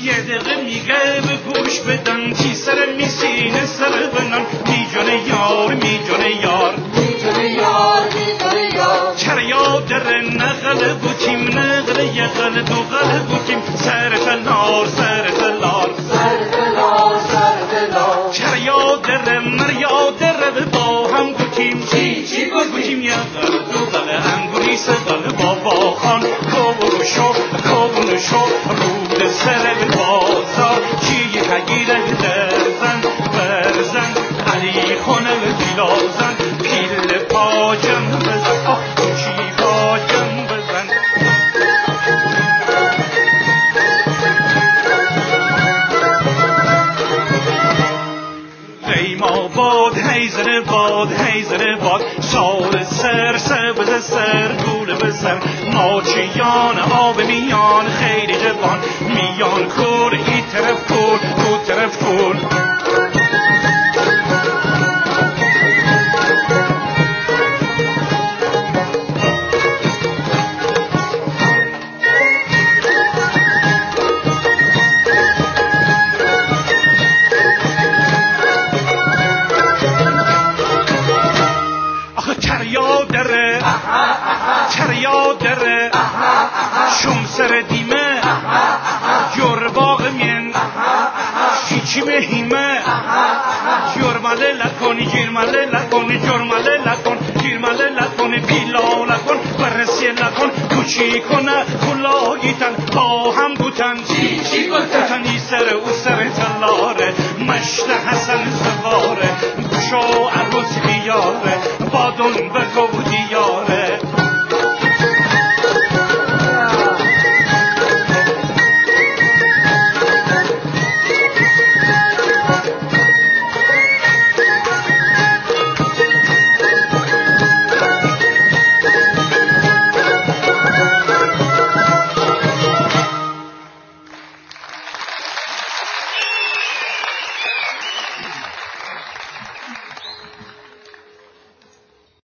یه دقیقه میگه به گوش بدن تی سر میسینه سر بنن میجونه یار میجونه یار میجونه یار میجونه یار چرا یادر نقل بوتیم نقل یقل دو قل بوتیم سر فلار سر فلار سر فلار سر فلار چرا یادر مر یادر با هم بوتیم چی بوتیم یقل دو قل انگوری سقل بابا خان کون شو رود سر بازار چی تگیره درزن برزن علی خونه بیلازن پیل پاجم بزن آه چی پاجم بزن قیما باد هیزر باد سال سر سبز سر گول بسر ناچیان آب میان خیلی جوان میان کور ای طرف کور او طرف کور چریا دره شم سر دیمه جور باغ من چی بهیمه جرماله لکن جرماله لکن جرماله لکن جرماله لکن پیلا لکن برسی لکن کوچی کنه کلاهیتن با هم بوتن چی بوتن ای سر او سر تلاره مشت حسن سواره گوشو عروس بیاره بادون بگو